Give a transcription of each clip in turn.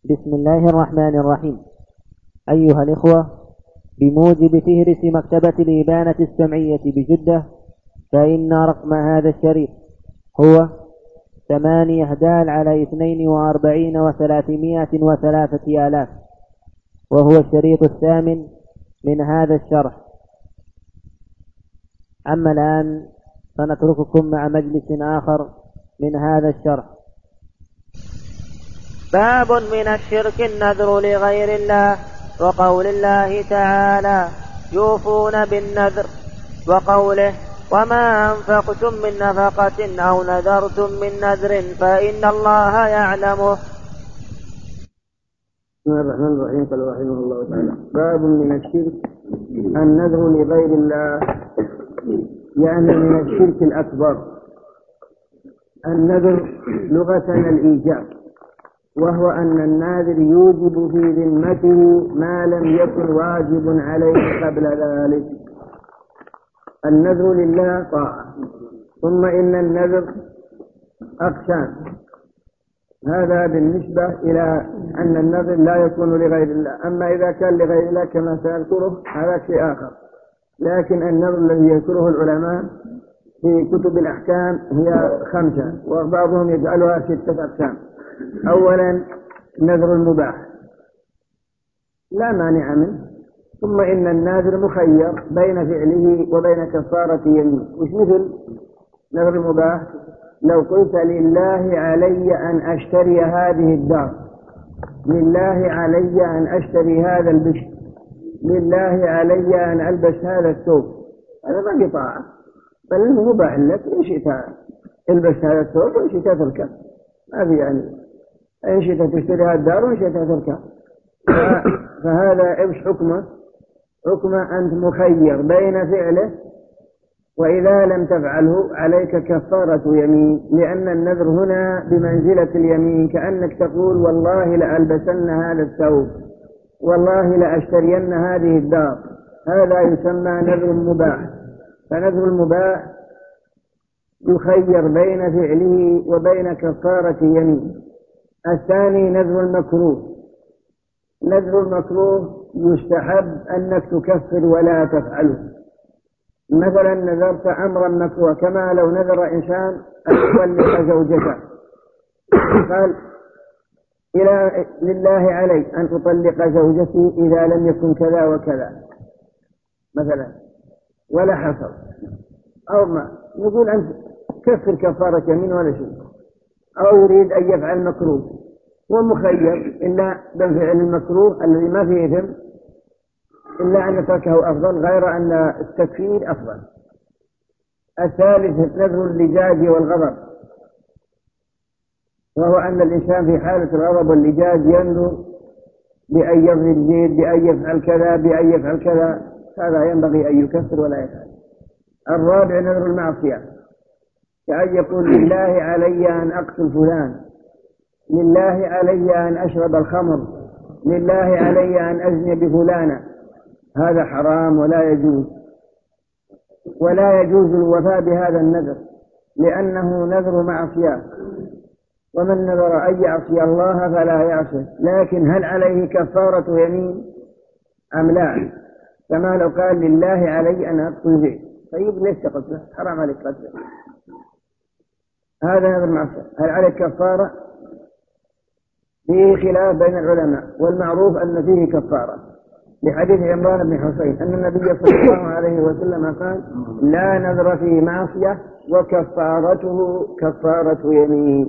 بسم الله الرحمن الرحيم. أيها الإخوة، بموجب فهرس مكتبة الإبانة السمعية بجدة، فإن رقم هذا الشريط هو 8/42/303، وهو الشريط الثامن من هذا الشرح. أما الآن فنترككم مع مجلس آخر من هذا الشرح. باب من الشرك النذر لغير الله، وقول الله تعالى يوفون بالنذر، وقوله وما أنفقتم من نفقة أو نذرتم من نذر فإن الله يعلمه. بسم الله الرحمن الرحيم. قال رحمه الله تعالى: باب من الشرك النذر لغير الله، يعني من الشرك الأكبر. النذر لغة الإيجاب، وهو أن الناذر يوجب في ذمته ما لم يكن واجب عليه قبل ذلك. النذر لله طاعة، ثم إن النذر أقسام. هذا بالنسبة إلى أن النذر لا يكون لغير الله، أما إذا كان لغير الله كما سنذكره هذا شيء آخر. لكن النذر الذي يذكره العلماء في كتب الأحكام هي 5، وبعضهم يجعلها 6 أقسام. أولا نذر المباح لا مانع منه، ثم إن الناذر مخير بين فعله وبين كفارة يمين. وش مثل نذر المباح؟ لو قلت لله علي أن أشتري هذه الدار، لله علي أن أشتري هذا البشر، لله علي أن ألبس هذا الثوب، هذا ما بطاعة، بل المباح لك إن شئت البس هذا الثوب وإن شئت تركه، ما في يعني إن شئت تشتري هذا الدار وإن شئت تركه. فهذا إيش حكمه؟ حكمه أنت مخير بين فعله، وإذا لم تفعله عليك كفارة يمين، لأن النذر هنا بمنزلة اليمين، كأنك تقول والله لألبسن هذا الثوب، والله لأشترين هذه الدار. هذا يسمى نذر مباح. فنذر المباح يخير بين فعله وبين كفارة يمين. الثاني نذر المكروه. نذر المكروه يستحب أنك تكفر ولا تفعله. مثلا نذرت أمرا مكروه، كما لو نذر إنسان أن يطلق زوجته، قال لله علي أن أطلق زوجتي إذا لم يكن كذا وكذا مثلا، ولا حصل، أو ما نقول أنت كفر كفارة يمين ولا شيء. أو يريد أن يفعل مكروه، هو مخير إلا بفعل المكروه الذي ما فيه إثم، إلا أن تركه أفضل، غير أن التكفير أفضل. الثالث نذر اللجاج والغضب، وهو أن الإنسان في حالة الغضب واللجاج ينذر بأن يضرب زيد، بأن يفعل كذا، بأن يفعل كذا، هذا ينبغي أن يكفر ولا يفعل. الرابع نذر المعصية، كأن يقول لله علي أن أقتل فلان، لله علي أن أشرب الخمر، لله علي أن أزني بفلانة. هذا حرام ولا يجوز، ولا يجوز الوفاء بهذا النذر، لأنه نذر معصية، ومن نذر أن يعصي الله فلا يعصي. لكن هل عليه كفارة يمين أم لا؟ كما لو قال لله علي أن أقتل زيد، طيب ليش تقتله؟ حرام عليك قتله، هذا نذر معصية، هل عليه كفارة؟ فيه خلاف بين العلماء، والمعروف أن فيه كفارة، لحديث عمران بن حسين أن النبي صلى الله عليه وسلم قال لا نذر في معصية وكفارته كفارة يمين.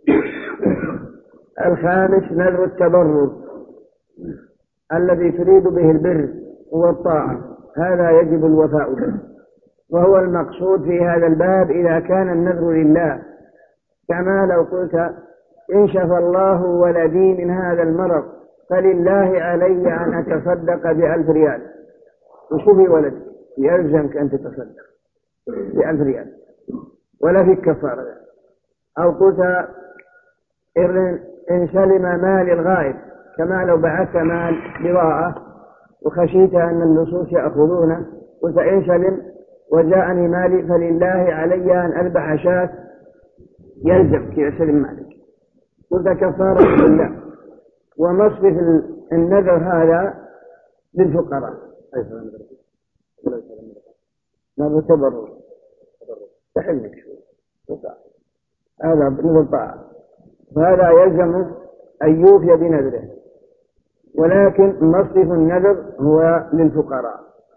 الخامس نذر التبرر، الذي تريد به البر والطاعة، هذا يجب الوفاء به، وهو المقصود في هذا الباب إذا كان النذر لله. كما لو قلت إن شفى الله ولدي من هذا المرض فلله علي أن أتصدق ب1000 ريال، وشفي ولدك يلزمك أن تتصدق ب1000 ريال ولا في كفارة. أو قلت إن سلم مال الغائب، كما لو بعثت مال بضاعة وخشيت أن اللصوص يأخذونه، قلت إن سلم وجاءني مالي فلله علي أن أذبح شاة، يلزمك يسلم مالك، قلت كفارة لله. ومصرف النذر هذا للفقراء. نذر تبرع تحلك هذا بالطاعة، فهذا يلزم أن يوفي بنذره، ولكن مصرف النذر هو للفقراء.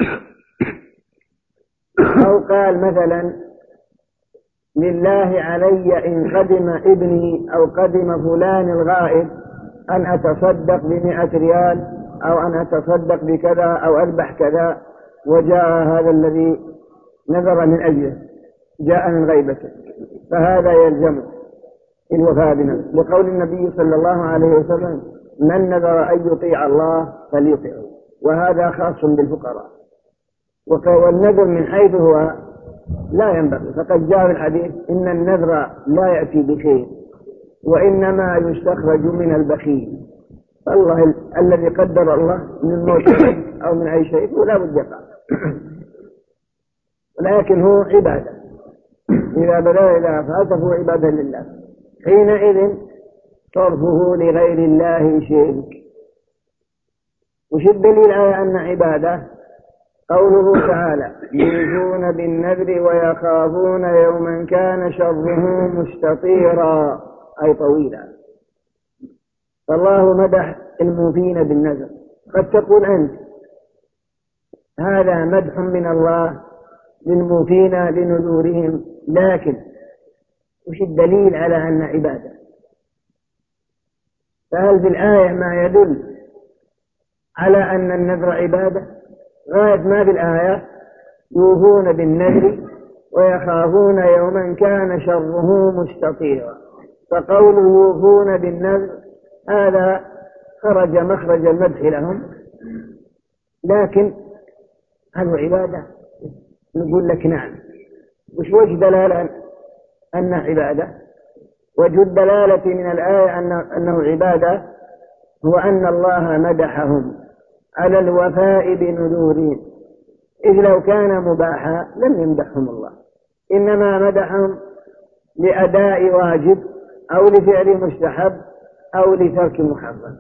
أو قال مثلا لله علي إن قدم ابني أو قدم فلان الغائب أن أتصدق ب100 ريال أو أن أتصدق بكذا أو أذبح كذا، وجاء هذا الذي نذر من أجله جاء من غيبته، فهذا يلزم الوفاء بنذره، لقول النبي صلى الله عليه وسلم من نذر أن يطيع الله فليطيعه، وهذا خاص بالفقراء. والنذر من حيث هو لا ينبغي، فقد جاء في الحديث إن النذر لا يأتي بخير وإنما يستخرج من البخيل. الله الذي قدر الله من موت أو من أي شيء ولا بد يقع، لكن هو عبادة، إذا بدأ إلى فاته هو عبادة لله، حينئذ صرفه لغير الله شرك. وش الدليل على أن عبادة؟ قوله تعالى يوفون بالنذر ويخافون يوما كان شره مستطيرا، أي طويلا. فالله مدح الموفين بالنذر. قد تقول أنت هذا مدح من الله للموفين لنذورهم، لكن وش الدليل على أن عبادة؟ فهل في الآية ما يدل على أن النذر عبادة؟ غاية ما في الآية يوفون بالنذر ويخافون يوما كان شره مستطيرا، فقوله يوفون بالنذر هذا خرج مخرج المدح لهم، لكن هل هو عبادة؟ نقول لك نعم. وش وجه دلالة أن عبادة؟ وجه الدلالة من الآية أنه عبادة هو أن الله مدحهم على الوفاء بنذورهم، إذ لو كان مباحا لم يمدحهم الله، إنما مدحهم لأداء واجب أو لفعل مستحب أو لترك محرم،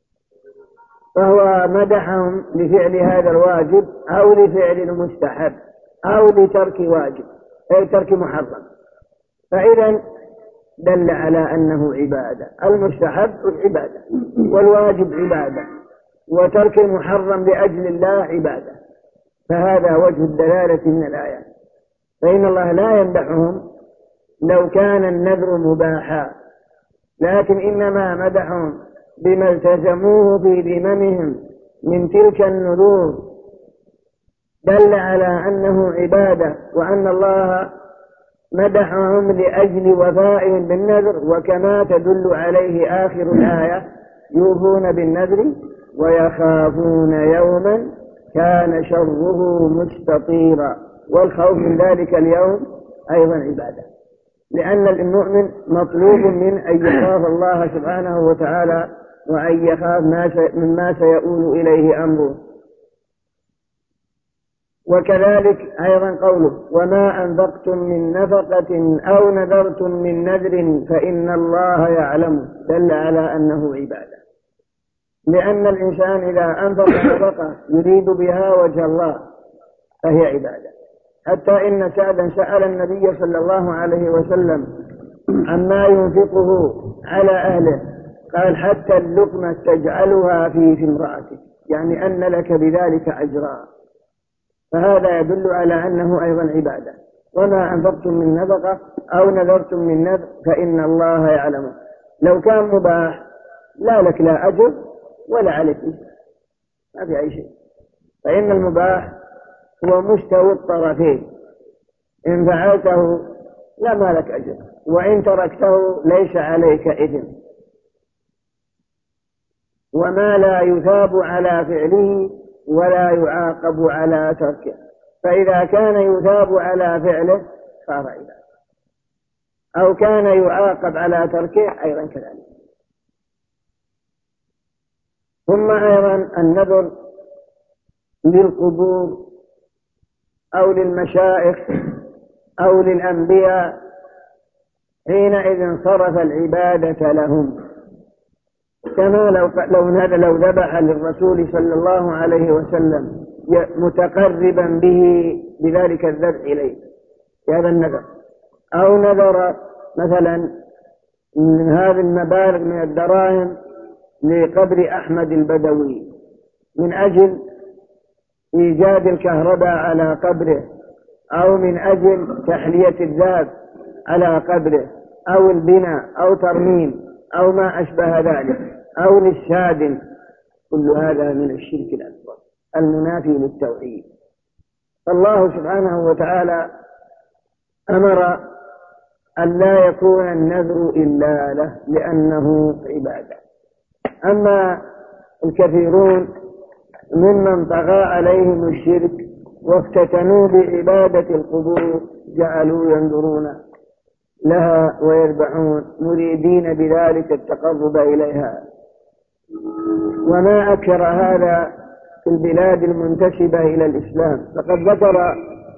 فهو مدحهم لفعل هذا الواجب أو لفعل المستحب أو لترك واجب أو ترك محرم، فإذا دل على أنه عبادة. المستحب عبادة والواجب عبادة وترك المحرم لأجل الله عبادة، فهذا وجه الدلالة من الآية. فإن الله لا يمدحهم لو كان النذر مباحا، لكن إنما مدحهم بما التزموه في ذممهم من تلك النذور، دل على أنه عبادة وأن الله مدحهم لأجل وفائهم بالنذر، وكما تدل عليه آخر الآية يوفون بالنذر ويخافون يوما كان شره مستطيرا، والخوف من ذلك اليوم أيضا عبادة، لأن المؤمن مطلوب من أن يخاف الله سبحانه وتعالى وأن يخاف مما سيؤول إليه أمره. وكذلك أيضا قوله وما أنفقتم من نفقة أو نذرتم من نذر فإن الله يعلم، دل على أنه عبادة، لأن الإنسان إذا أنفق نفقة يريد بها وجه الله فهي عبادة. حتى إن سعدا سأل النبي صلى الله عليه وسلم عما ينفقه على أهله، قال حتى اللقمة تجعلها في امرأتك، يعني أن لك بذلك أجرا، فهذا يدل على أنه أيضا عبادة. وما أنفقتم من نفقة أو نذرتم من نذر فإن الله يعلمه. لو كان مباح لا لك لا أجر ولا عليك، ما في أي شيء، فإن المباح هو مستوى الطرفين، إن فعلته لا ما لك أجر، وإن تركته ليس عليك إثم. وما لا يثاب على فعله ولا يعاقب على تركه، فإذا كان يثاب على فعله صار عبادة، أو كان يعاقب على تركه أيضا كذلك. ثم أيضا النذر للقبور أو للمشائخ أو للأنبياء، حينئذ صرف العبادة لهم، كما لو ذبح للرسول صلى الله عليه وسلم متقربا به بذلك الذبح إليه هذا النذر، أو نذر مثلا من هذه المبالغ من الدراهم لقبر أحمد البدوي من أجل إيجاد الكهرباء على قبره، أو من أجل تحلية الذهب على قبره، أو البناء أو ترميم أو ما أشبه ذلك، أو للشادن، كل هذا من الشرك الأكبر المنافي للتوحيد. فالله سبحانه وتعالى أمر أن لا يكون النذر إلا له لأنه عبادة. أما الكثيرون ممن طغى عليهم الشرك وافتتنوا بعبادة القبور جعلوا ينذرون لها ويذبحون مريدين بذلك التقرب إليها. وما أكثر هذا في البلاد المنتسبة إلى الإسلام. فقد ذكر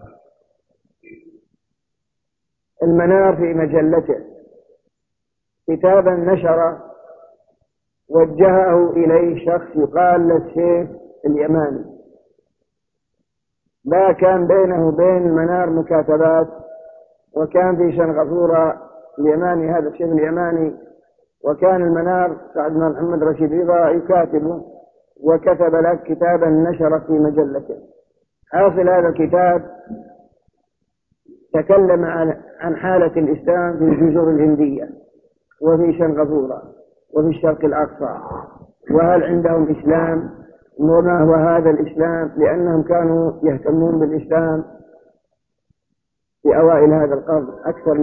المنار في مجلته كتابا نشر وجهه إليه شخص يقال للشيخ اليماني، لا كان بينه وبين المنار مكاتبات، وكان في شنغافورة اليماني هذا الشيخ اليماني، وكان المنار سعد بن محمد رشيد رضا يكاتبه، وكتب له كتابا نشر في مجلته. حاصل هذا الكتاب تكلم عن حالة الإسلام في الجزر الهندية وفي شنغافورة وفي الشرق الأقصى، وهل عندهم إسلام وما هو هذا الإسلام، لأنهم كانوا يهتمون بالإسلام في أوائل هذا القرن أكثر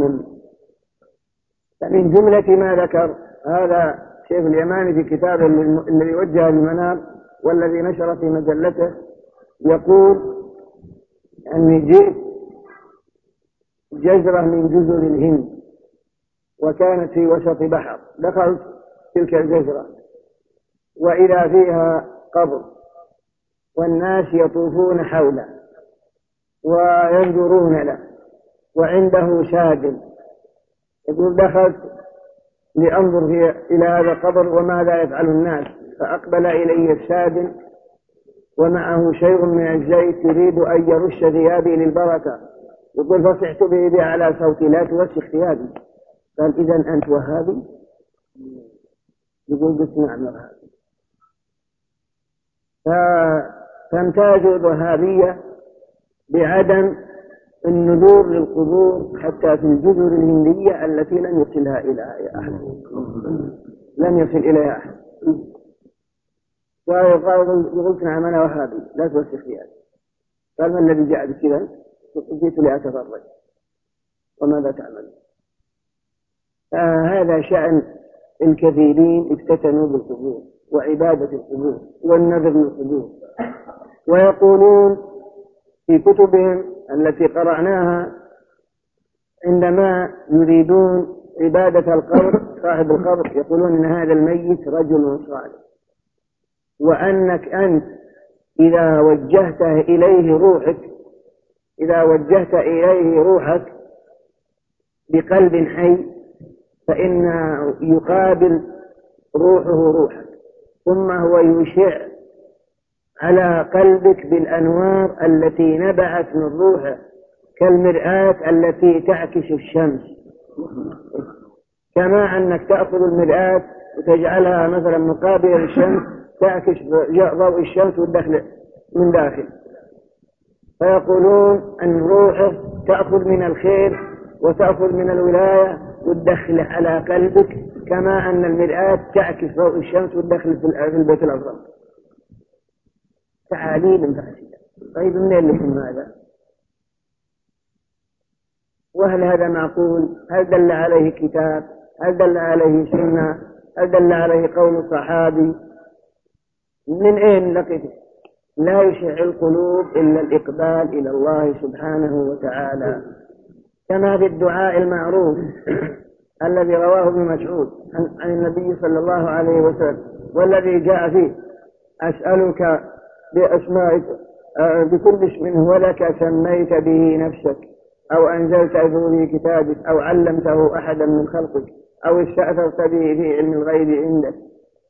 من جملة ما ذكر هذا الشيخ اليماني في كتابه الذي وجه للمنار والذي نشر في مجلته، يقول أني جئت جزرة من جزر الهند وكانت في وسط بحر، دخلت تلك الجزرة وإذا فيها قبر والناس يطوفون حوله وينظرون له وعنده سادن. يقول دخلت لأنظر إلى هذا القبر وماذا يفعل الناس، فأقبل إلي السادن ومعه شيء من الزيت يريد أن يرش ثيابي للبركة. يقول فصحت به على صوتي لا توسخ ثيابي. قال إذن أنت وهابي؟ يقول قلت نعم وهابي. فتمتاز الوهابية بعدم النذور للقبور حتى في الجزر الهندية التي لم يصلها إليها أحد، لم يصل إليها أحد. قلت نعم أنا وهابي لا توسخ ثيابي. قال ما الذي جاء بكذا؟ جئت لأتفرج وماذا تعمل؟ هذا شأن الكثيرين افتتنوا بالقبور وعبادة القبور والنذر للقبور، ويقولون في كتبهم التي قرأناها عندما يريدون عبادة القبر صاحب القبر يقولون إن هذا الميت رجل صالح، وأنك أنت إذا وجهت إليه روحك بقلب حي فإن يقابل روحه روحك، ثم هو يشع على قلبك بالأنوار التي نبعت من روحه كالمرآة التي تعكس الشمس. كما أنك تأخذ المرآة وتجعلها مثلا مقابل الشمس تعكس ضوء الشمس والدخل من داخل. فيقولون أن روحه تأخذ من الخير وتأخذ من الولاية والدخل على قلبك كما أن المرآة تعكس ضوء الشمس والدخل في البيت الأزرق. تعاليل فاسدة. طيب منين لكم هذا؟ وهل هذا معقول؟ هل دل عليه كتاب؟ هل دل عليه سنة؟ هل دل عليه قول صحابي؟ من أين لقيته؟ لا يشع القلوب إلا الإقبال إلى الله سبحانه وتعالى، كما في الدعاء المعروف الذي رواه ابن مسعود عن النبي صلى الله عليه وسلم والذي جاء فيه أسألك بأسمائك بكل اسم هو لك سميت به نفسك أو أنزلته في كتابك أو علمته أحدا من خلقك أو استأثرت به في علم الغيب عندك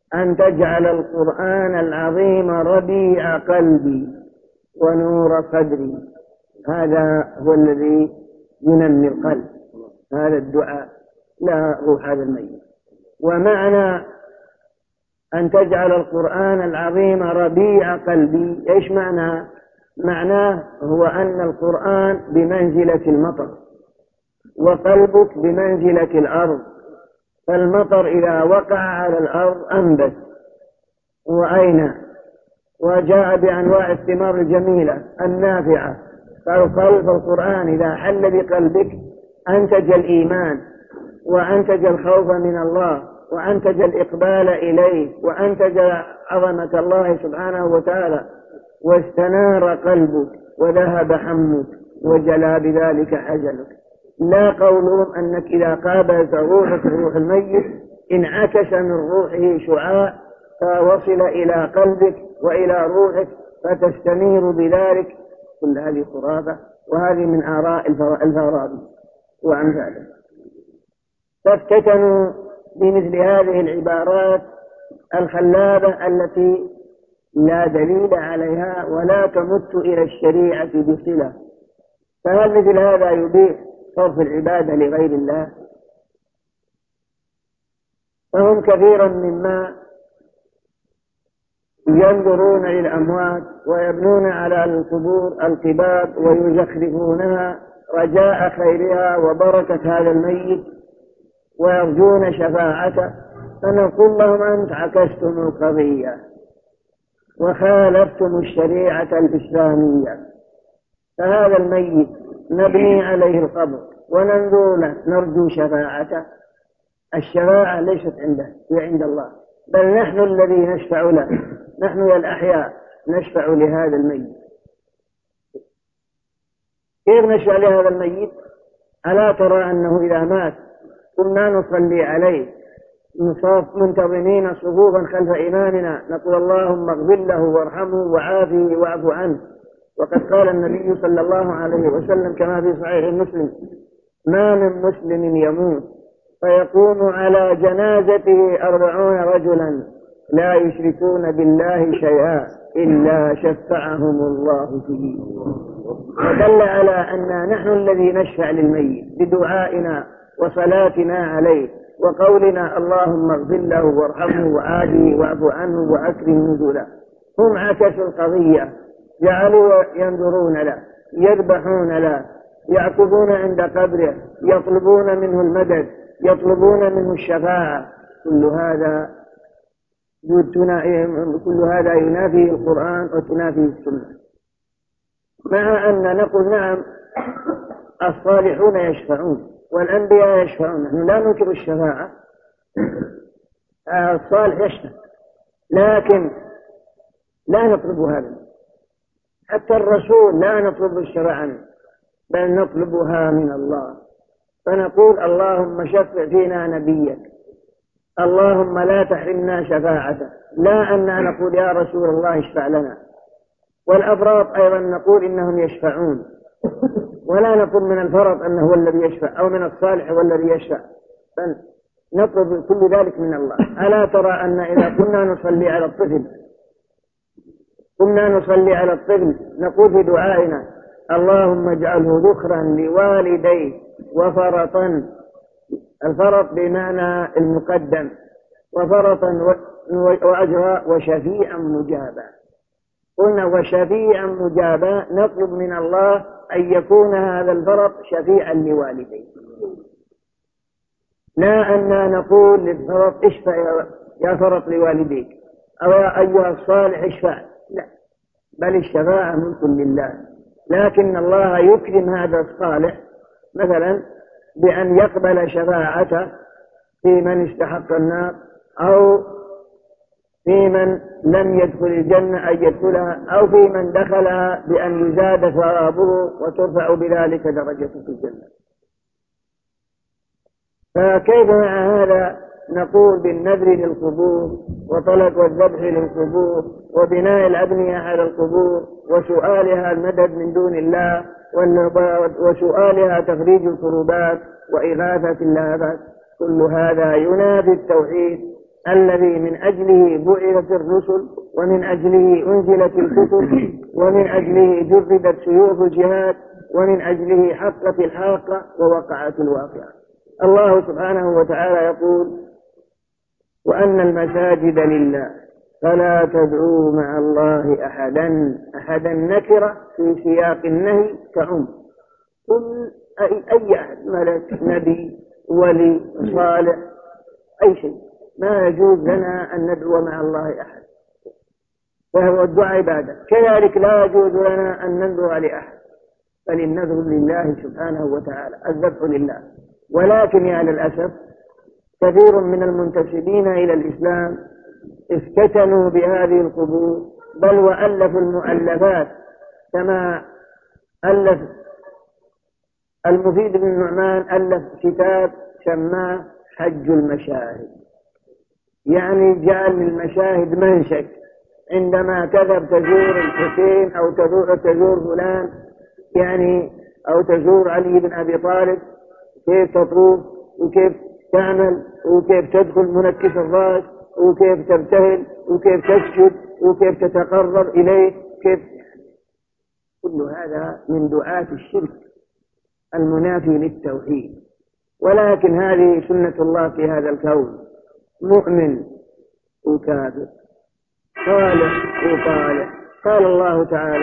أن تجعل القرآن العظيم ربيع قلبي ونور صدري. هذا هو الذي ينمي القلب، هذا الدعاء لا روح هذا الميت. ومعنى أن تجعل القرآن العظيم ربيع قلبي، إيش معناه؟ معناه هو أن القرآن بمنزلة المطر وقلبك بمنزلة الأرض، فالمطر إذا وقع على الأرض أنبت وأينع وجاء بأنواع الثمار الجميلة النافعة. فالقلب القرآن إذا حل بقلبك أنتج الإيمان وأنتج الخوف من الله وأنتج الإقبال إليه وأنتج عظمة الله سبحانه وتعالى، واستنار قلبك وذهب همك وجلى بذلك حزنك. لا قولهم أنك إذا قابلت روحك روح الميت انعكس من روحه شعاع فوصل إلى قلبك وإلى روحك فتستنير بذلك. كل هذه خرافة، وهذه من آراء الفارابي وأمثاله. فافتتنوا بمثل هذه العبارات الخلابة التي لا دليل عليها ولا تمت إلى الشريعة بصلة. فهل مثل هذا يبيح صرف العبادة لغير الله؟ فهم كثيرا مما ينظرون للأموات ويبنون على القبور القباب ويزخرفونها رجاء خيرها وبركة هذا الميت ويرجون شفاعته. فنقول لهم أنت عكستم القضية وخالفتم الشريعة الإسلامية. فهذا الميت نبني عليه القبر وننظر له نرجو شفاعته. الشفاعة ليست عنده، هي عند الله، بل نحن الذي نشفع له، نحن الأحياء نشفع لهذا الميت. كيف نشفع لهذا الميت؟ ألا ترى أنه إذا مات كنا نصلي عليه نصاف منتظمين صفوفا خلف إمامنا نقول اللهم اغفر له وارحمه وعافه واعف عنه. وقد قال النبي صلى الله عليه وسلم كما في صحيح مسلم: ما من مسلم يموت فيقوم على جنازته 40 رجلا لا يشركون بالله شيئا إلا شفعهم الله فيه. ودل على أن نحن الذي نشفع للميت بدعائنا وصلاتنا عليه وقولنا اللهم اغفر له وارحمه وعافه واعف عنه وأكرم نزله. هم عكسوا القضية، جعلوا ينظرون له، يذبحون له، يعكفون عند قبره، يطلبون منه المدد، يطلبون منه الشفاعة. كل هذا ينافي القرآن وتنافي السنة. مع أن نقول نعم الصالحون يشفعون والأنبياء يشفعون، نحن لا ننكر الشفاعة، الصالح يشفع، لكن لا نطلب هذا. حتى الرسول لا نطلب الشفاعة منه بل نطلبها من الله. فنقول اللهم شفع فينا نبيك، اللهم لا تحرمنا شفاعته، لا أن نقول يا رسول الله اشفع لنا. والأفراط أيضا نقول إنهم يشفعون، ولا نقول من الفرط أنه هو الذي يشفع أو من الصالح هو الذي يشفع، فنطلب كل ذلك من الله. ألا ترى أن إذا كنا نصلي على الطفل نقول في دعائنا اللهم اجعله ذخرا لوالديه وفرطا، الفرط بمعنى المقدم، وفرطا وأجرا وشفيعا مجابا. قلنا وشفيعا مجابا، نطلب من الله أن يكون هذا الفرط شفيعا لوالديه، لا أن نقول للفرط اشفع يا فرط لوالديك أو يا أيها الصالح اشفع، لا، بل الشفاعة ملك لله. لكن الله يكرم هذا الصالح مثلا بأن يقبل شفاعته في من استحق النار أو في من لم يدخل الجنة أن يدخلها، أو في من دخلها بأن يزاد ثوابه وترفع بذلك درجته في الجنة. فكيف مع هذا نقول بالنذر للقبور وطلب والذبح للقبور وبناء الأبنية على القبور وسؤالها المدد من دون الله وسؤالها تفريج الكروبات وإغاثة اللهفات؟ كل هذا ينافي التوحيد الذي من أجله بعثت الرسل ومن أجله أنزلت الكتب ومن أجله جردت سيوف الجهاد ومن أجله حقت الحاقة ووقعت الواقعة. الله سبحانه وتعالى يقول: وأن المساجد لله فلا تدعوا مع الله أحدا نكرة في سياق النهي تعم كل أي أحد، ملك، نبي، ولي، صالح، أي شيء. ما يجوز لنا أن ندعو مع الله أحد، فهو الدعاء عبادة. كذلك لا يجوز لنا أن ندعو لأحد، بل النذر لله سبحانه وتعالى، الذبح لله. ولكن يا للأسف كثير من المنتسبين إلى الإسلام افتتنوا بهذه القبور، بل وألفوا المؤلفات، كما ألف المفيد بن النعمان ألف كتاب سماه حج المشاهد، يعني جعل للمشاهد منسك، عندما تذهب تزور الحسين أو تزور فلان، يعني أو تزور علي بن أبي طالب، كيف تطوف وكيف تعمل وكيف تدخل منكس الرأس وكيف تبتهل وكيف تسجد وكيف تتقرب إليه، كيف. كل هذا من دعاة الشرك المنافي للتوحيد. ولكن هذه سنة الله في هذا الكون، مؤمن وكافر، صالح وطالح. قال الله تعالى: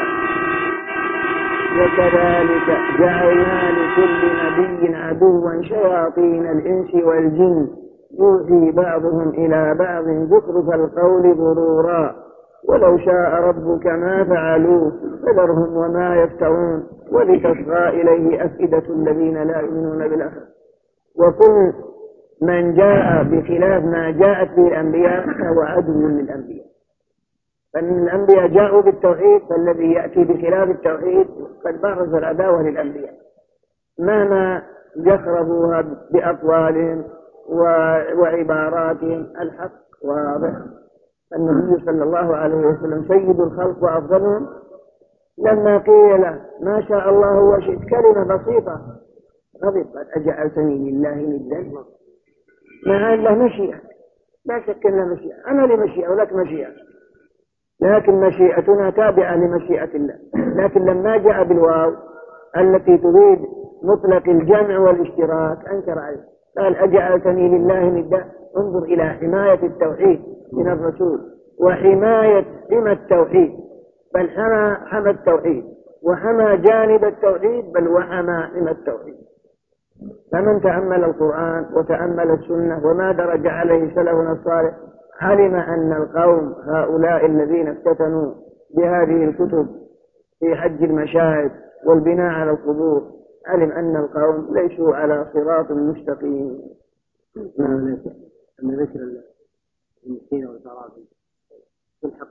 وكذلك جعلنا لكل نبي عدوا شياطين الإنس والجن يوحي بعضهم إلى بعض زخرف القول غرورا ولو شاء ربك ما فعلوه فذرهم وما يفترون ولتصغى إليه أفئدة الذين لا يؤمنون بالآخرة. وكل من جاء بخلاف ما جاءت به الأنبياء فهو عدو للأنبياء. فإن الأنبياء جاءوا بالتوحيد، فالذي يأتي بخلاف التوحيد قد برز العداوة للأنبياء مهما زخرفوها بأقوالهم وعباراتهم. الحق واضح. النبي صلى الله عليه وسلم سيد الخلق وأفضلهم، لما قيل له ما شاء الله وشئت كلمة بسيطة غضب: أجعلتني لله ندا؟ مع أن له مشيئة، لا شك أن له مشيئة، أنا لي مشيئة ولك مشيئة، لكن مشيئتنا تابعة لمشيئة الله. لكن لما جاء بالواو التي تريد مطلق الجمع والاشتراك أنكر عليه، قال: أجعلتني لله ندا؟ انظر إلى حماية التوحيد من الرسول وحماية حمى التوحيد، بل حمى التوحيد وحمى جانب التوحيد، بل وحمى حمى التوحيد. فمن تأمل القرآن وتأمل السنة وما درج عليه سلفنا الصالح علم أن القوم هؤلاء الذين افتتنوا بهذه الكتب في حج المشاهد والبناء على القبور، علم أن القوم ليسوا على صراط مستقيم. أن ذكر المسكين والفرائض في الحق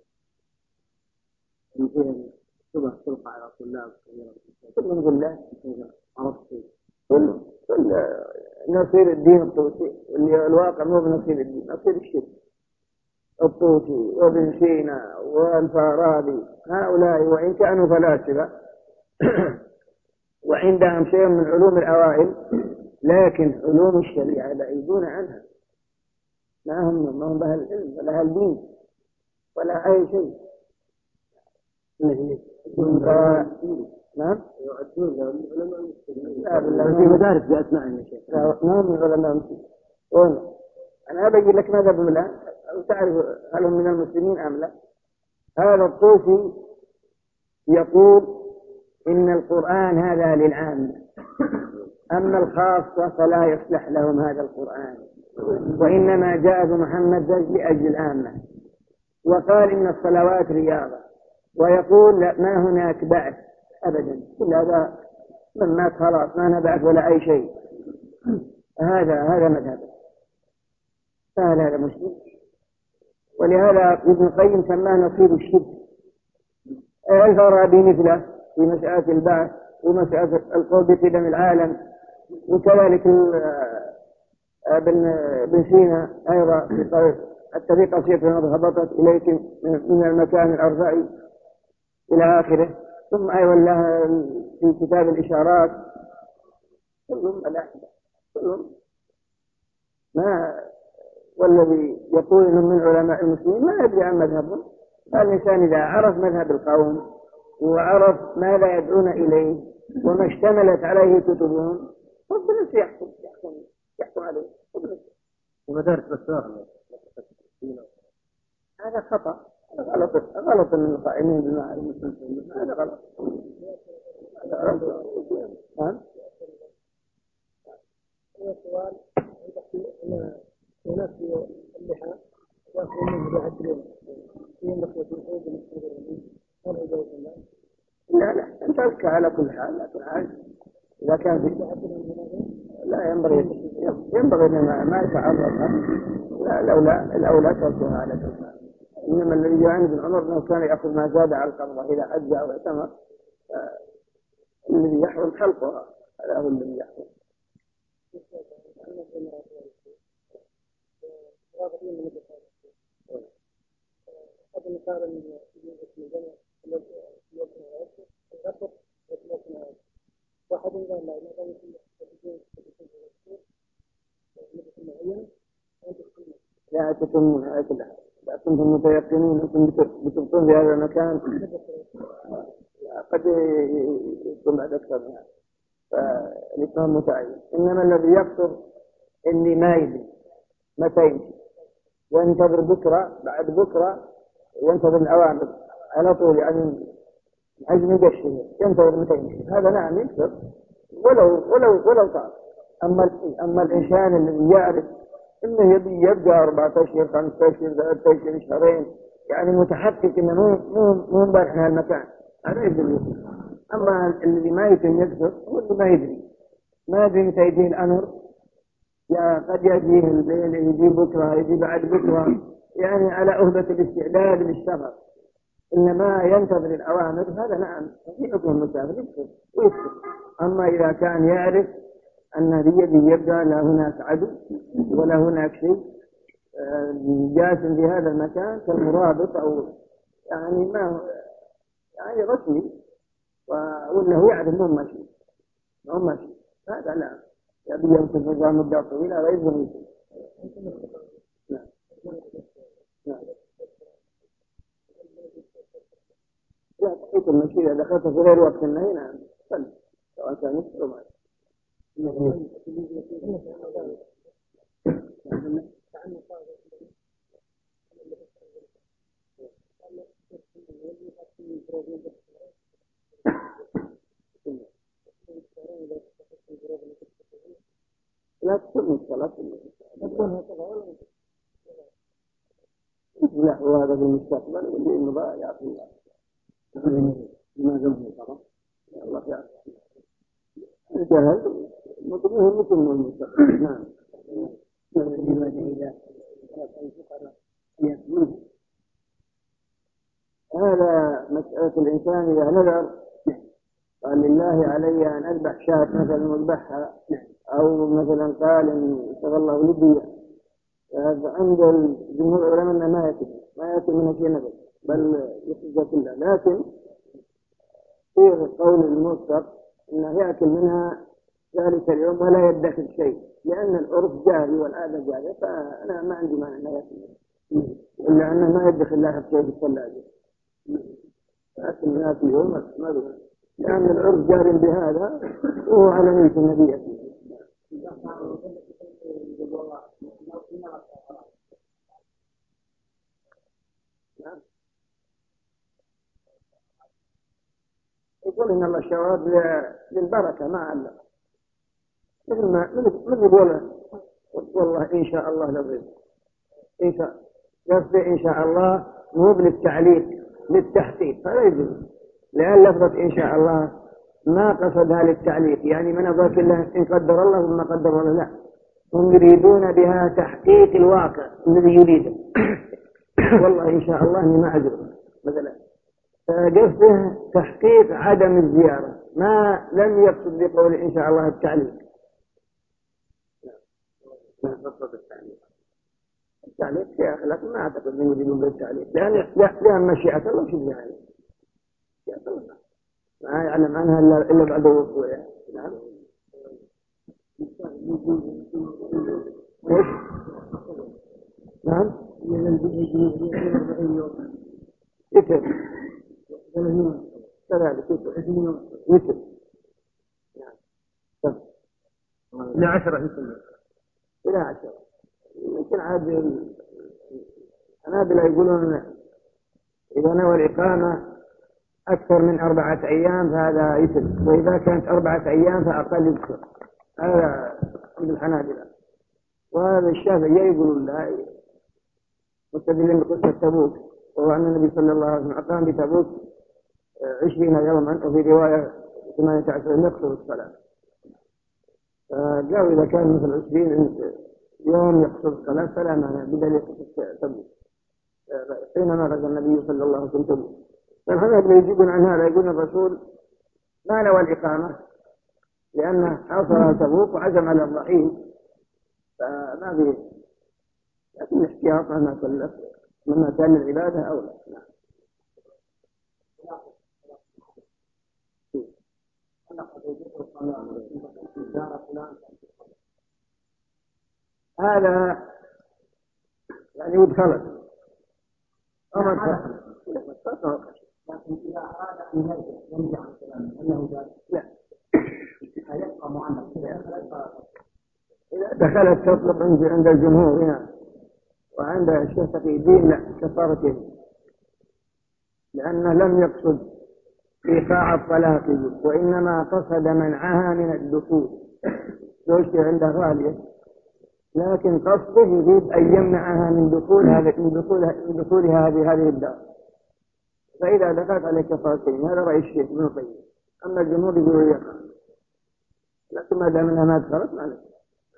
في فيها شبه تلقى على طلاب كلهم بالله كل نصير الدين الطوسي، اللي الواقع مو بنصير الدين، نصير الشرك. الطوسي وابن سينا والفارابي هؤلاء وإن كانوا فلاسفة وعندهم شيء من علوم الأوائل، لكن علوم الشريعة بعيدون عنها، ما هم بها العلم ولا الدين ولا أي شيء. نعم يعدون لهم علماء المسلمين. لا بالله في مدارس بأسمائهم يا شيخ. ما من علماء المسلمين. أنا أبين لك ماذا بملا وتعرف هل هم من المسلمين أم لا. هذا الطوفي يقول إن القرآن هذا للعامة، أما الخاصة فلا يصلح لهم هذا القرآن، وإنما جاء محمد لأجل العامة. وقال إن الصلوات رياضة، ويقول لا ما هناك بعث أبدا، كل هذا من مات خلاص ما نبعث ولا أي شيء. هذا مذهب، فهل هذا مسلم؟ ولهذا ابن القيم سماه نصيب الشرك. الفارابي مثله في مسألة البعث ومسألة القول بقدم العالم، وكذلك ابن سينا أيضا في قصيدة هبطت إليك من المكان الأرفع إلى آخره. ثم أيضا لها في كتاب الإشارات. كلهم الأحداث كلهم ما والذي يقول إنه من علماء المسلمين ما يدري عن مذهبهم. فالإنسان إذا عرف مذهب القوم وعرف ماذا يدعون إليه وما اشتملت عليه كتبهم ربنا يحكم عليه. ومدارس الأسرار هذا خطأ، غلط من القائمين بالمعارف المسلمين، هذا غلط. السؤال أن هناك اللحى يأخذ منه يعدلون في نقطة الحوض المستمرين هذا جواب الله. لا أنت أذكى على كل حال إذا كان في لا ينبغي أن ما يتعرض. لا الأولى تركها على كل حال. إنما الذي يعاني بن عمر أنه كان يأخذ ما زاد على القبضة إذا حج أو اعتمر، الذي يحرم حلقها هذا هو الذي يحرم. لا تتمون على كل حال. إذا كنتم متيقنين أنتم بتبقون في هذا المكان قد يكون بعد أكثر من هذا، فالإسلام متعين. إنما الذي يقصر إني ما يدري متى يمشي وينتظر بكرة بعد بكرة ينتظر الأوامر على طول، يعني عزم يقشر ينتظر متى يمشي، هذا نعم يكثر ولو طال. أما الإنسان الذي يعرف إنه يبقى 4 أشهر 5 أشهر 3 أشهر شهرين، يعني متحقق إنه مو مبارح من هالمكان، هذا يدري. أما الذي ما يتم يكثر هو اللي ما يدري متى يجيه الأمر، قد يجيه الليل يجي بكرة يجي بعد بكرة، يعني على أهبة الاستعداد للسفر، إنما ينتظر الأوامر، هذا نعم في حكم المسافر يكثر. أما إذا كان يعرف أن بيده يبقى لا هناك عدو ولا هناك شيء جاسم في هذا المكان كالمرابط أو يعني ما يعني رسمي، وأنه يعرف ما ماشي هذا لا يبي يمكن نظام مدة طويلة غير ضروري. نعم. لا تحيط المشي إذا دخلت في غير وقت النهي نعم صلي سواء كان يسر وما لا تكون الصلاة لا وهذا في المستقبل واللي المضاء يعطي الله لماذا هو طبعا الله يعطي الجهل مطلوب مثل المستقبل. نعم. هذا مسألة الإنسان إذا نذر قال لله علي أن أذبح شاة مثلا مذبحها، أو مثلا قال إن شاء الله لدي، عند الجمهور العلماء ما يأكل منها شيء نذر بل يخرج كلها، لكن في قول الموثق إنه يأكل منها ذلك اليوم ولا يدخل شيء، لأن العرف جاري والعادة جارية، فأنا ما عندي مانع أن يأكل منها، إلا أنه ما يدخل لها شيء في الثلاجة، يأكل منها في يوم ما بها، لأن العرف جاري بهذا وهو على نية النبي. يقول إن الله شواب للبركة ما علق، مثل ما يقول والله إن شاء الله لضيف إن شاء الله مو للتعليق للتحقيق، فلا يجوز، لأن لفظة إن شاء الله ما قصدها للتعليق، يعني من أضاف الله إن قدر الله وما قدر الله، لا، هم يريدون بها تحقيق الواقع الذي يريده. والله إن شاء الله إني ما أجر مثلا، فقصده تحقيق عدم الزيارة، ما لم يقصد بقول إن شاء الله التعليق. التعليق يا أخي لكن ما أعتقد أنه يريدون بالتعليق، لأن مشيئة الله شبه عليه ما يعلم عنها إلا بعد وقوعها. نعم. نعم يتر كذلك يتر إلى 10 إلى 10. يمكن عاد الحنابلة يقولون إذا نوى الإقامة أكثر من 4 أيام فهذا يتم، وإذا كانت 4 أيام فأقل يكثر. هذا عند الحنابلة. وهذا الشافعي يقولون لا، مستدلين بقصة تبوك، وهو أن النبي صلى الله عليه وسلم أقام بتبوك 20 يوما، وفي رواية 18 يقصر الصلاة. فقالوا إذا كان مثل 20 يوم يقصر الصلاة فلا مانع، بدليل قصة تبوك حينما رجع النبي صلى الله عليه وسلم تبوك. فالحنابلة يجيبون عن هذا، يقولون الرسول ما نوى الإقامة لأنه حاصر تبوك وعزم على الرحيل، فما به، لكن الاحتياط مما كلف مما كان العبادة أولى. هذا يعني ودخلت أمر لكن إذا أراد أن يرجع عن كلامه أنه لا يبقى معلق. إذا دخلت تطلق عند الجمهور هنا وعند الشيخ تقي الدين لا كفارته، لأنه لم يقصد إيقاع الطلاق وإنما قصد منعها من الدخول. زوجته عندها غالية لكن قصده يريد أن يمنعها من دخولها هذه الدار، فإذا دخلت عليه كفارتين. هذا رأي الشيخ ابن القيم. أما الجمهور يقولوا يقع، لكن ما دام أنها ما دخلت ما عليه.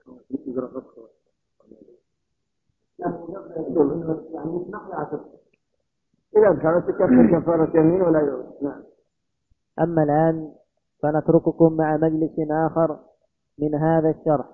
إذا دخلت تكفر كفارة يمين ولا يعود. نعم. أما الآن فنترككم مع مجلس آخر من هذا الشرح.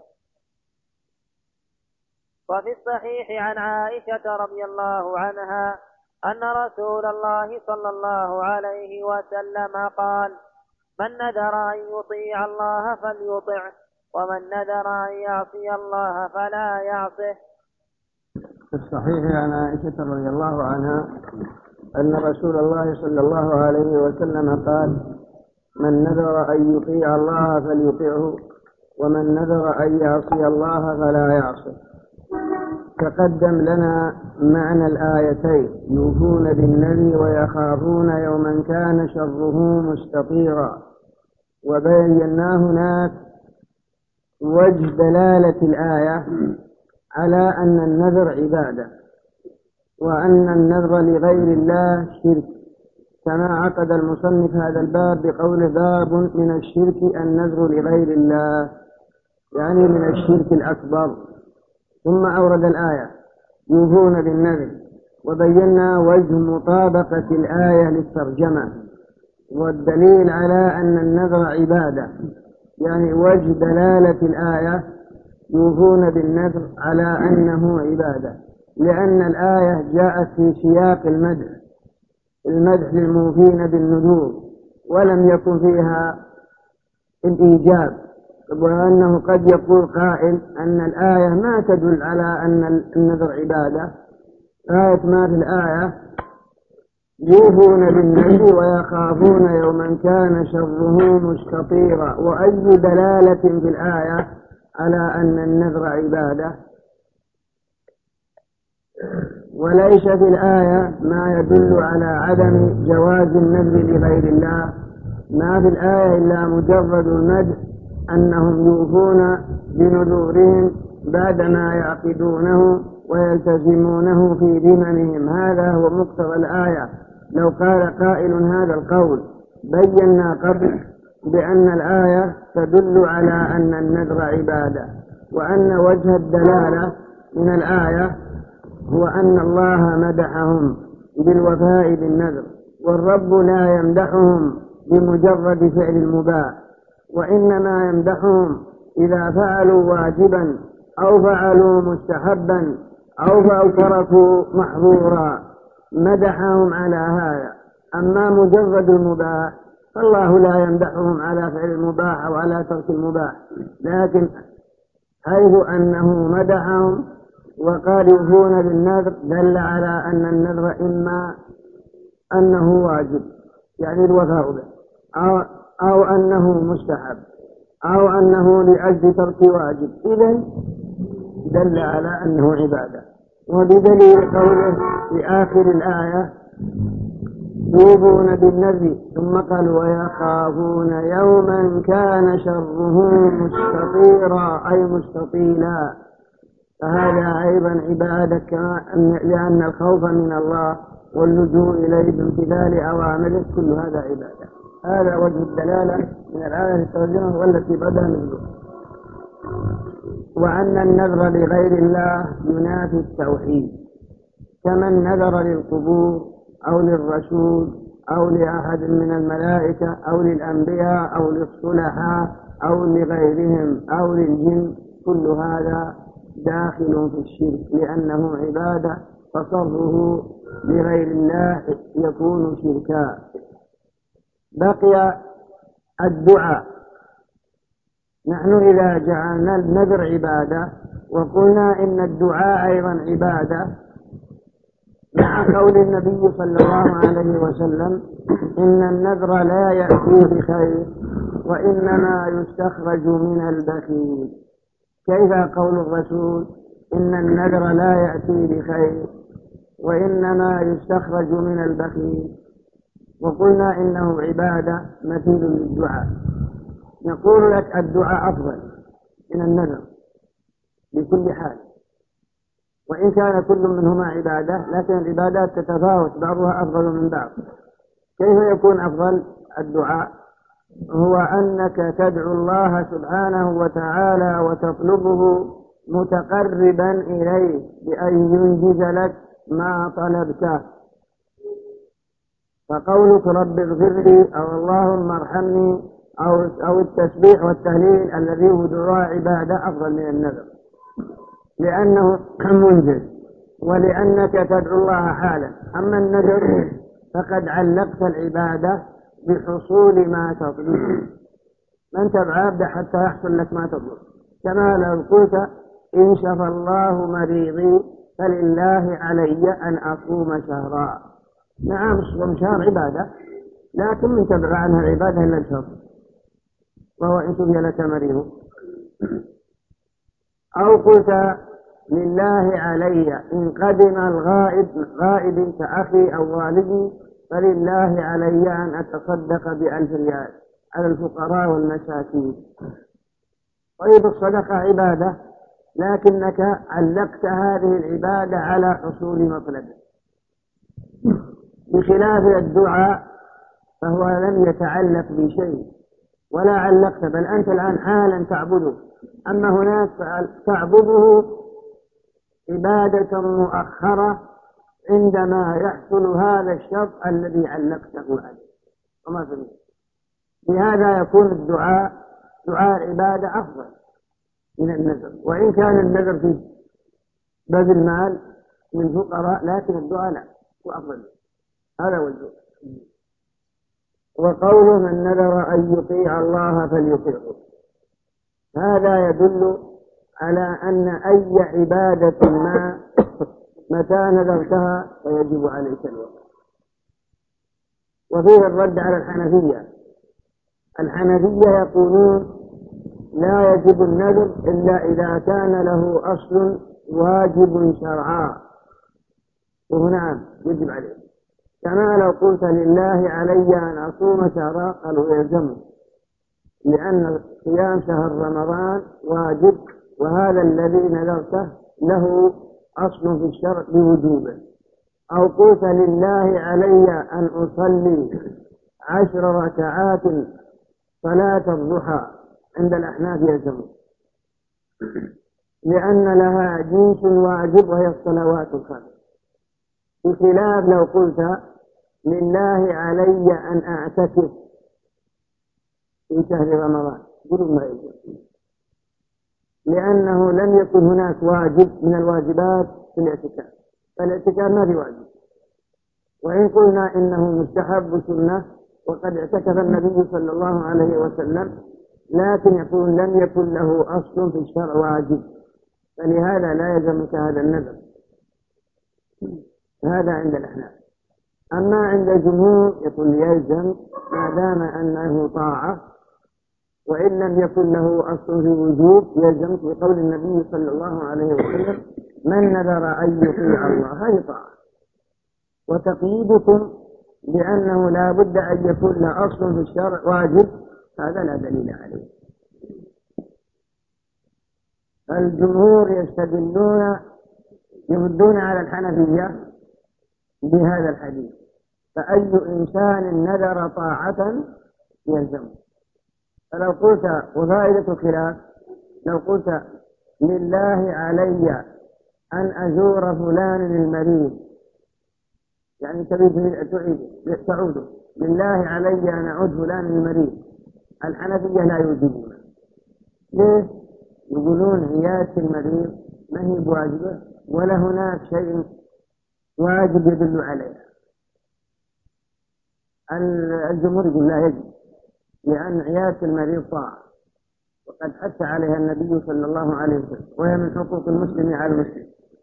وفي الصحيح عن عائشة رضي الله عنها أن رسول الله صلى الله عليه وسلم قال: من نذر أن يطيع الله فليطعه، ومن نذر أن يعصي الله فلا يعصه. في الصحيح عن عائشة رضي الله عنها أن رسول الله صلى الله عليه وسلم قال: من نذر أن يطيع الله فليطعه، ومن نذر أن يعصي الله فلا يعصه. تقدم لنا معنى الآيتين: يوفون بالنذر ويخافون يوما كان شره مستطيرا. وبينا هناك وجه دلالة الآية على أن النذر عبادة، وأن النذر لغير الله شرك، كما عقد المصنف هذا الباب بقوله: باب من الشرك النذر لغير الله، يعني من الشرك الأكبر. ثم أورد الآية: يوفون بالنذر، وبينا وجه مطابقة الآية للترجمة، والدليل على أن النذر عبادة، يعني وجه دلالة الآية يوفون بالنذر على أنه عبادة، لأن الآية جاءت في سياق المدح للموفين بالنذور، ولم يكن فيها الإيجاب. وأنه قد يقول قائل أن الآية ما تدل على أن النذر عبادة. آية ما في الآية: يوفون بالنذر ويخافون يوما كان شره مستطيرا. وأي دلالة في الآية على أن النذر عبادة؟ وليس في الآية ما يدل على عدم جواز النذر لغير الله. ما في الآية إلا مجرد المدح أنهم يوفون بنذورهم بعدما يعقدونه ويلتزمونه في ذممهم. هذا هو مقتضى الآية. لو قال قائل هذا القول بينا قبل بأن الآية تدل على أن النذر عبادة، وأن وجه الدلالة من الآية هو أن الله مدحهم بالوفاء بالنذر، والرب لا يمدحهم بمجرد فعل المباح، وإنما يمدحهم إذا فعلوا واجبا أو فعلوا مستحبا أو تركوا محظورا، مدحهم على هذا. أما مجرد المباح فالله لا يمدحهم على فعل المباح أو على ترك المباح، لكن حيث أنه مدحهم وقال يوفون بالنذر دل على أن النذر إما أنه واجب يعني الوفاء به أو أنه مستحب أو أنه لأجل ترك واجب، إذن دل على أنه عبادة. وبدليل قوله في آخر الآية يوفون بالنذر ثم قال ويخافون يوما كان شره مستطيرا أي مستطيلا، فهذا أيضا عبادة لأن الخوف من الله واللجوء إليه بامتثال أوامره كل هذا عبادة. هذا وجه الدلالة من الآية الترجمة والتي بدأ نزله. وأن النذر لغير الله ينافي التوحيد، كمن نذر للقبور أو للرسول أو لأحد من الملائكة أو للأنبياء أو للصلحاء أو لغيرهم أو للجن، كل هذا داخل في الشرك لأنه عبادة، فصرفه لغير الله يكون شركا. بقي الدعاء. نحن إذا جعلنا النذر عبادة وقلنا إن الدعاء أيضا عبادة، مع قول النبي صلى الله عليه وسلم إن النذر لا يأتي بخير وإنما يستخرج من البخيل، كيف قول الرسول إن النذر لا يأتي بخير وإنما يستخرج من البخيل، وقلنا إنه عبادة مثيل للدعاء. نقول لك الدعاء أفضل من النذر بكل حال، وإن كان كل منهما عبادة لكن العبادات تتفاوت بعضها أفضل من بعض. كيف يكون أفضل الدعاء؟ هو أنك تدعو الله سبحانه وتعالى وتطلبه متقربا إليه بأن ينجز لك ما طلبته، فقولك رب اغفر لي أو اللهم ارحمني أو التسبيح والتهليل الذي هو دعاء عبادة أفضل من النذر، لأنه منجز ولأنك تدعو الله حالا. أما النذر فقد علقت العبادة بحصول ما تطلب، من تدعى عبد حتى يحصل لك ما تطلب، كما لو قلت إن شفى الله مريضي فلله علي أن أصوم شهرا. نعم صوم شهر عبادة، لكن من تبع عنها العبادة إلا الشهر، وهو إن شفي لك مريض. أو قلت لله علي إن قدم الغائب كأخي أو والدي فلله علي أن أتصدق ب1000 ريال على الفقراء والمساكين. طيب الصدقة عبادة، لكنك علقت هذه العبادة على حصول مطلبه، بخلاف الدعاء فهو لم يتعلق بشيء ولا علقت، بل أنت الآن حالا تعبده، أما هناك تعبده عبادة مؤخرة عندما يحصل هذا الشرط الذي علقته عليه وما فيه. لهذا يكون الدعاء دعاء العبادة أفضل من النذر، وإن كان النذر في بذل المال من فقراء لكن الدعاء لا هو أفضل. هذا هو الدعاء. وقوله من نذر أن يطيع الله فليطيعه، هذا يدل على أن أي عبادة ما متى نذرتها فيجب عليك الوفاء. وفيه الرد على الحنفية. الحنفية يقولون لا يجب النذر إلا إذا كان له أصل واجب شرعا، وهنا يجب عليه، كما لو قلت لله علي أن أصوم شهرا قالوا يلزمه، لأن صيام شهر رمضان واجب، وهذا الذي نذرته له أصل في الشرع بوجوبه. أو قلت لله علي أن أصلي 10 ركعات صلاة الضحى عند الأحناف يلزمه، لأن لها جنس واجب وهي الصلوات الخمس، بخلاف لو قلت لله علي أن أعتكف في شهر رمضان قلوا ما يجب، لأنه لم يكن هناك واجب من الواجبات في الاعتكاف، فالاعتكاف ما في واجب. وإن قلنا إنه مستحب سنة وقد اعتكف النبي صلى الله عليه وسلم، لكن يقول لم يكن له أصل في الشرع واجب، فلهذا لا يلزمك هذا النذر. هذا عند الأحناف. أما عند الجمهور يقول يلزم ما دام أنه طاعة، وإن لم يكن له أصل في وجوب يلزم في قول النبي صلى الله عليه وسلم من نذر أن يطيع الله هذه طاعة. وتقييدكم بأنه لا بد أن يكون له أصل في الشرع واجب هذا لا دليل عليه. الجمهور يردون على الحنفية بهذا الحديث، فأي إنسان نذر طاعة يلزمه. فلو قلت وفائدة الخلاف لو قلت لله علي أن أزور فلان المريض، يعني تعود لله علي أن أعود فلان المريض، الحنفية لا يوجبون. ليه؟ يقولون عيادة المريض ما هي بواجبة ولا هناك شيء واجب يدل عليها. الجمهور يقول لا يجب، لأن عيادة المريض طاعة وقد حث عليها النبي صلى الله عليه وسلم، وهي من حقوق المسلم على المسلم،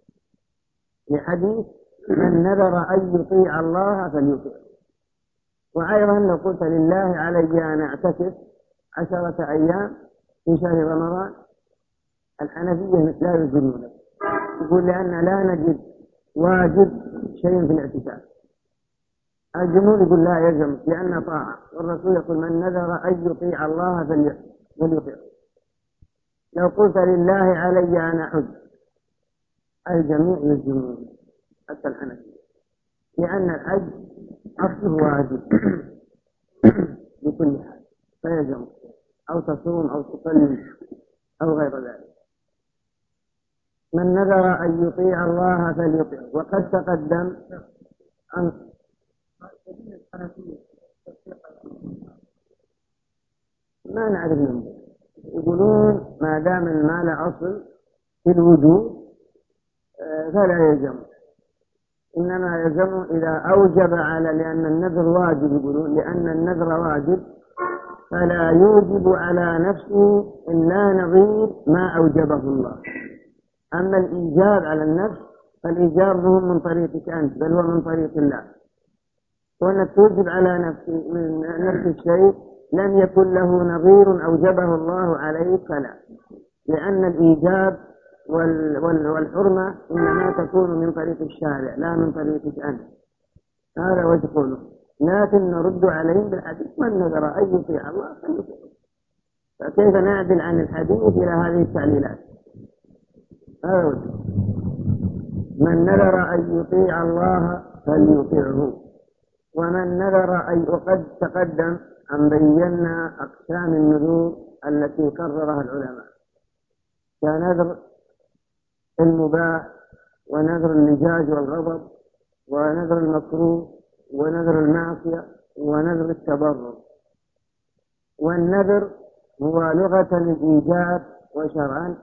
لحديث من نذر أن يطيع الله فليطيع. وأيضا لو قلت لله علي أن أعتكف 10 أيام في شهر رمضان، الحنفية لا يجبون، يقول لأن لا نجد واجب شيء في الاعتكاف. الجمهور يقول لا يلزم لأن طاعة، والرسول يقول من نذر أن يطيع الله فليطيع. لو قلت لله علي أن أحج، الجميع يلزمون حتى الحنفية، لأن الحج أصله واجب بكل حال فيلزم، أو تصوم أو تصلي أو غير ذلك. من نذر أن يطيع الله فليطيع. وقد تقدم أن ما نعرف منه، يقولون ما دام المال أصل في الوجوب فلا يلزم، إنما يلزم إذا أوجب على، لأن النذر واجب، يقولون لأن النذر واجب فلا يوجب على نفسه إلا نظير ما أوجبه الله. أما الإيجاب على النفس فالإيجاب هو من طريقك أنت، بل هو من طريق الله. وأنك توجب على نفس الشيء لم يكن له نظير أوجبه الله عليك فلا، لأن الإيجاب والحرمة إنما تكون من طريق الشارع لا من طريقك أنت. هذا وجه قوله. لكن نرد عليهم بالحديث من نذر أن يطيع الله فليطيع. فكيف نعدل عن الحديث إلى هذه التعليلات؟ هذا وجه. من نذر أن يطيع الله فليطيعه، ومن نذر أن، وقد تقدم أن بينا أقسام النذور التي قررها العلماء، كنذر المباح ونذر اللجاج والغضب ونذر المكروه ونذر المعصية ونذر التبرر. والنذر هو لغة الإيجاب، وشرعا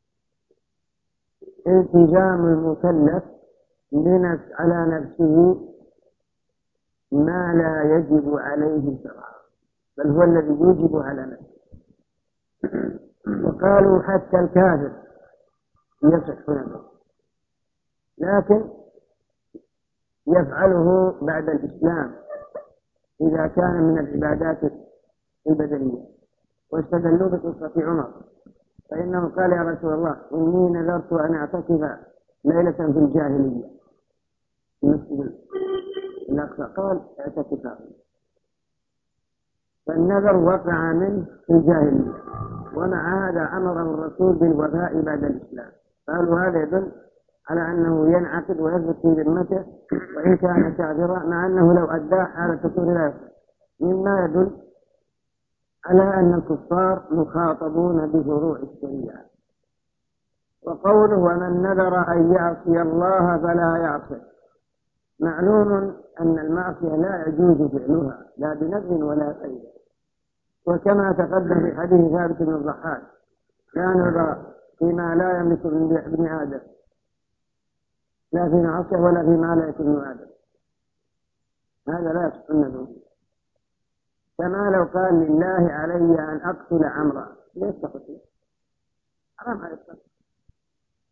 التزام المكلف على نفسه ما لا يجب عليه شرعا، بل هو الذي يجب على نفسه. وقالوا حتى الكافر يصح نذره، لكن يفعله بعد الإسلام إذا كان من العبادات البدنية. واستدلوا بقصة عمر، فإنه قال يا رسول الله إني نذرت أن أعتكف ليلة في الجاهلية في المسجد الأقصى، قال اعتكفها، فالنذر وقع منه في الجاهلية، ومع هذا أمره الرسول بالوفاء بعد الإسلام. قالوا هذا يدل على أنه ينعقد ويثبت في ذمته وإن كان كافرا، مع أنه لو أداه حال الكفر لا يصح، مما يدل على أن الكفار مخاطبون بفروع الشريعة. وقوله ومن نذر أن يعصي الله فلا يعصي، معلوم أن المعصية لا يجوز فعلها لا بنذر ولا غيره، وكما تقدم في حديث ثابت بن الضحاك لا نذر فيما لا يملك ابن آدم، لا في معصية ولا فيما لا يملك ابن آدم، هذا لا يصح النذر. كما لو قال لله علي أن أقتل عمرا، ليش تقتل؟ حرام على القتل،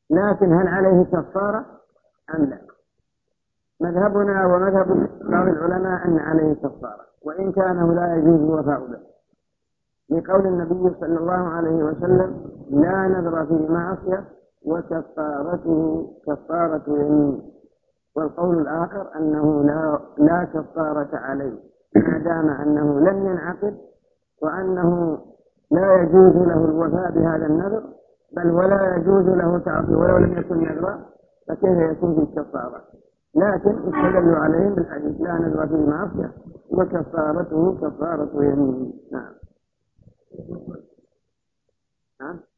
لكن هل عليه كفارة أم لا؟ مذهبنا ومذهب بعض العلماء أن عليه كفارة، وإن كانه لا يجوز الوفاء به، لقول النبي صلى الله عليه وسلم: لا نذر في معصية وكفارته كفارة يمين. والقول الآخر أنه لا كفارة عليه ما دام أنه لم ينعقد، وأنه لا يجوز له الوفاء بهذا النذر، بل ولا يجوز له تعطيه ولو لم يكن نذرا، فكيف يكون في الكفارة؟ لكن استدلوا عليهم بالحديث: لا نذر في معصية وكفارته كفارة يمين. نعم.